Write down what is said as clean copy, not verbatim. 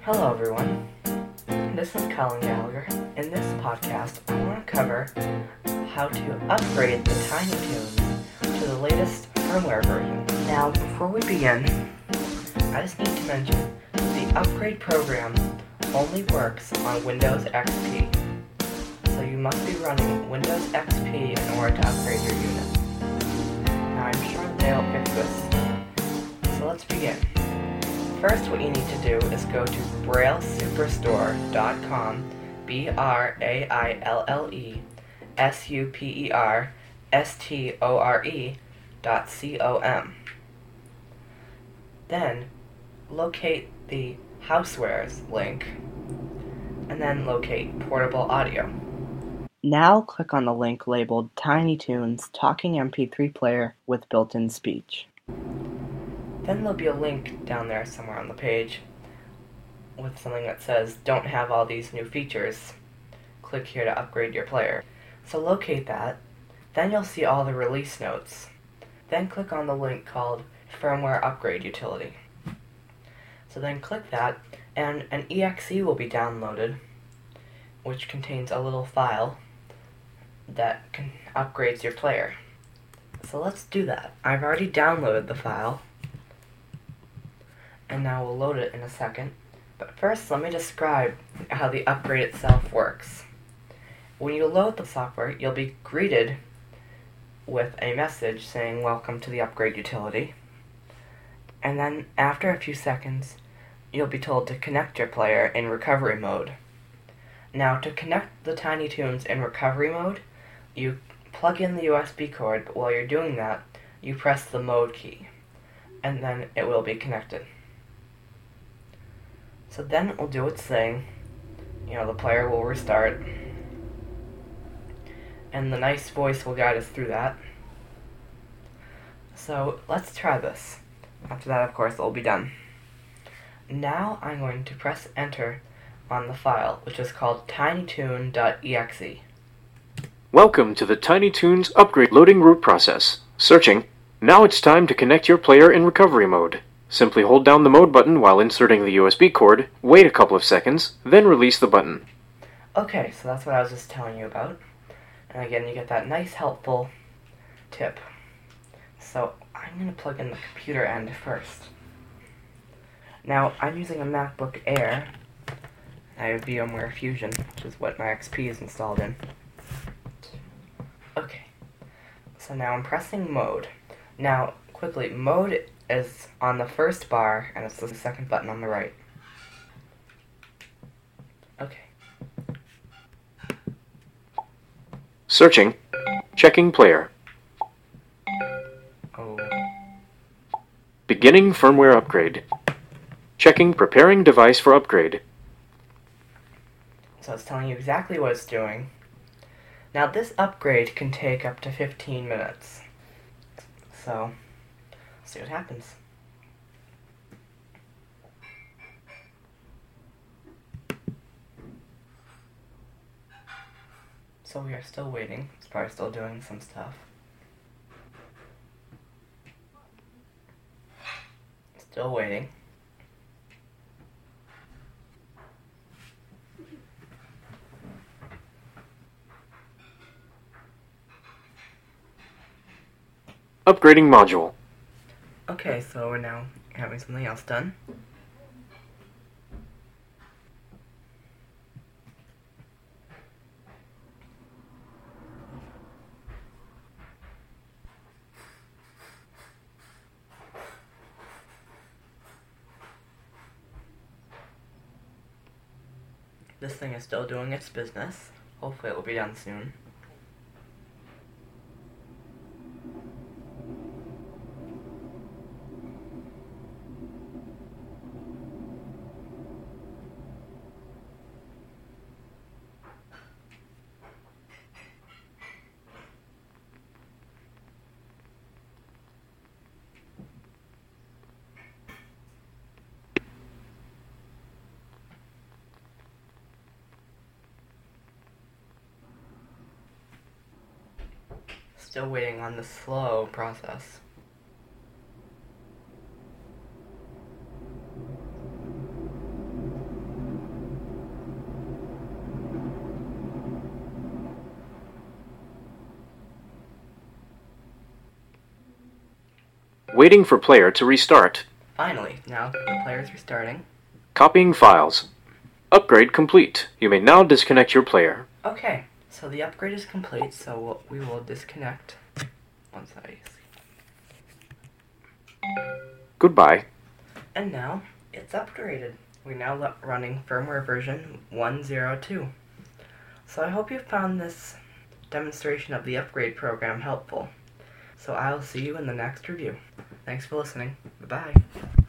Hello everyone, this is Colin Gallagher. In this podcast, I want to cover how to upgrade the Tiny Toons to the latest firmware version. Now, before we begin, I just need to mention the upgrade program only works on Windows XP. So you must be running Windows XP in order to upgrade your unit. Now, I'm sure they'll fix this. So let's begin. First, what you need to do is go to braillesuperstore.com, BRAILLESUPERSTORE.com. Then, locate the Housewares link, and then locate Portable Audio. Now click on the link labeled Tiny Toons Talking MP3 Player with Built-in Speech. Then there'll be a link down there somewhere on the page with something that says, "Don't have all these new features. Click here to upgrade your player." So locate that. Then you'll see all the release notes. Then click on the link called Firmware Upgrade Utility. So then click that, and an exe will be downloaded, which contains a little file that upgrades your player. So let's do that. I've already downloaded the file, and now we'll load it in a second. But first, let me describe how the upgrade itself works. When you load the software, you'll be greeted with a message saying, "Welcome to the upgrade utility." And then, after a few seconds, you'll be told to connect your player in recovery mode. Now, to connect the Tiny Toons in recovery mode, you plug in the USB cord, but while you're doing that, you press the mode key, and then it will be connected. So then it will do its thing. The player will restart, and the nice voice will guide us through that. So let's try this. After that, of course, it will be done. Now I'm going to press enter on the file, which is called tinytoon.exe. Welcome to the Tiny Toons upgrade loading root process. Searching. Now it's time to connect your player in recovery mode. Simply hold down the mode button while inserting the USB cord, wait a couple of seconds, then release the button. Okay, so that's what I was just telling you about. And again, you get that nice helpful tip. So I'm going to plug in the computer end first. Now, I'm using a MacBook Air. I have VMware Fusion, which is what my XP is installed in. Okay, so now I'm pressing mode. Now, quickly, mode is on the first bar, and it's the second button on the right. Okay. Searching. Checking player. Oh. Beginning firmware upgrade. Checking preparing device for upgrade. So it's telling you exactly what it's doing. Now this upgrade can take up to 15 minutes. So, let's see what happens. So we are still waiting. It's probably still doing some stuff. Still waiting. Upgrading module. Okay, so we're now having something else done. This thing is still doing its business. Hopefully it will be done soon. Still waiting on the slow process. Waiting for player to restart. Finally, now the player's restarting. Copying files. Upgrade complete. You may now disconnect your player. Okay, so the upgrade is complete, so we will disconnect once I see. Goodbye. And now it's upgraded. We're now running firmware version 102. So I hope you found this demonstration of the upgrade program helpful. So I'll see you in the next review. Thanks for listening. Bye-bye.